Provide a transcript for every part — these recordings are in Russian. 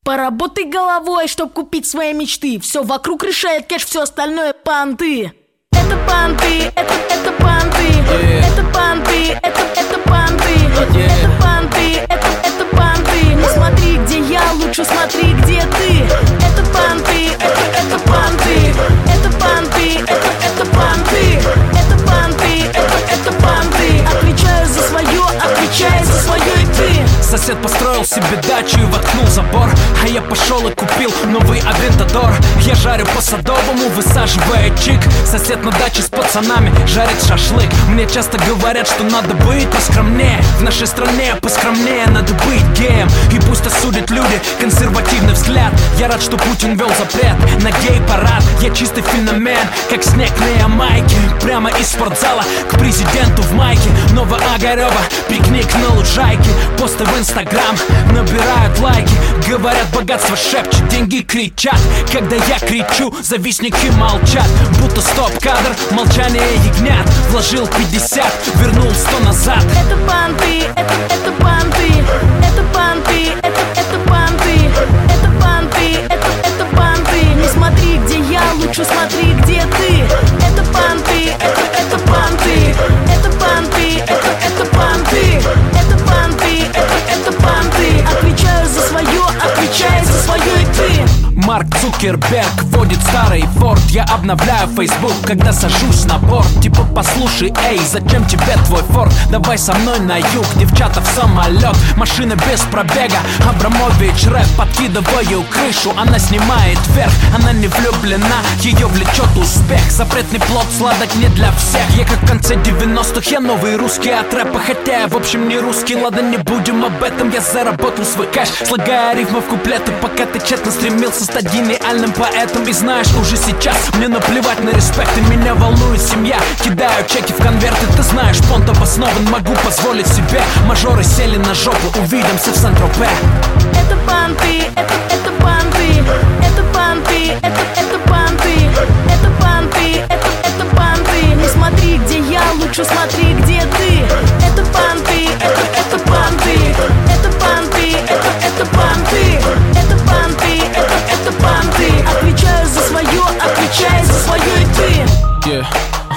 Поработай головой, чтоб купить свои мечты. Все вокруг решает кэш, все остальное понты. Это понты, это понты, это понты, это понты, это понты, это понты. Не смотри, где я, лучше смотри, где ты. Это понты, это понты, это понты, это понты, это понты, это понты. Отвечаю за свое, отвечай за свое и ты. Сосед построил себе дачу и воткнул забор, а я пошел и купил новый Авентадор. Я жарю по Садовому, высаживая чик. Сосед на даче с пацанами жарит шашлык. Мне часто говорят, что надо быть поскромнее. В нашей стране поскромнее надо быть геем. И пусть осудят люди консервативный взгляд. Я рад, что Путин ввел запрет на гей-парад. Я чистый феномен, как снег на Ямайке. Прямо из спортзала к президенту в майке. Новоогарева, пикник на лужайке. Посты в Инстаграм набирают лайки. Говорят, богатство шепчет, деньги кричат. Когда я кричу, завистники молчат. Будто стоп-кадр, молчание ягнят. Вложил 50, вернул 100 назад. Это понты, это понты, это понты, это понты, это понты, это понты. Не смотри, где я, лучше смотри, где ты. Это понты, это понты, это понты, это понты, это понты, это понты. Отвечаю за свое, отвечай за свое и ты. Марк Цукерберг водит старый Форд. Я обновляю Facebook, когда сажусь на борт. Типа послушай, эй, зачем тебе твой Форд? Давай со мной на юг, девчата в самолет. Машина без пробега, Абрамович рэп. Подкидываю крышу, она снимает вверх. Она не влюблена, ее влечет успех. Запретный плод сладок не для всех. Я как в конце 90-х, я новый русский от рэпа. Хотя я в общем не русский, ладно, не будем об этом. Я заработал свой кэш, слагая рифмы в куплеты. Пока ты тщетно стремился стать гениальным поэтом. И знаешь, уже сейчас мне наплевать на респект. И меня волнует семья, кидаю чеки в конверты. Ты знаешь, понт обоснован, могу позволить себе. Мажоры сели на жопу, увидимся в Сан-Тропе. Это понты, это понты, это понты, это понты, это понты, это понты. Не смотри, где я, лучше смотри, где ты. Это понты, это понты, это понты, это понты, это понты, это понты. Отвечаю за свое, отвечай за свое и ты. Yeah,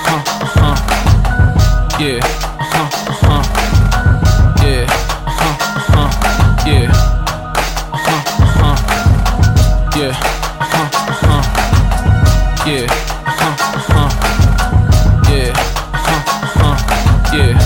yeah, yeah, yeah, yeah, yeah, yeah.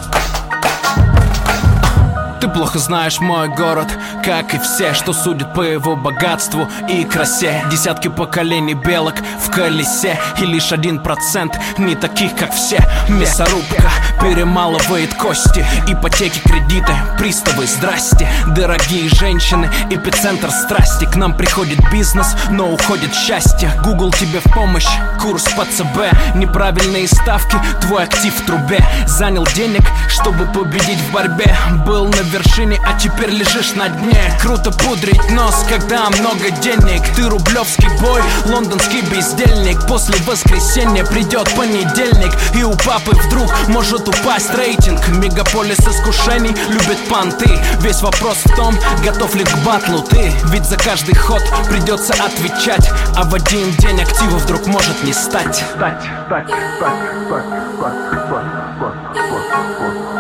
Ты плохо знаешь мой город, как и все, что судят по его богатству и красе. Десятки поколений белок в колесе, и лишь 1% не таких, как все. Мясорубка перемалывает кости, ипотеки, кредиты, приставы, здрасте. Дорогие женщины, эпицентр страсти. К нам приходит бизнес, но уходит счастье. Google тебе в помощь, курс по ЦБ. Неправильные ставки, твой актив в трубе. Занял денег, чтобы победить в борьбе. Был на вершине, а теперь лежишь на дне. Круто пудрить нос, когда много денег. Ты рублевский бой, лондонский бездельник. После воскресенья придет понедельник, и у папы вдруг может упасть рейтинг. Мегаполис искушений любит понты. Весь вопрос в том, готов ли к батлу ты. Ведь за каждый ход придется отвечать, а в один день актива вдруг может не стать.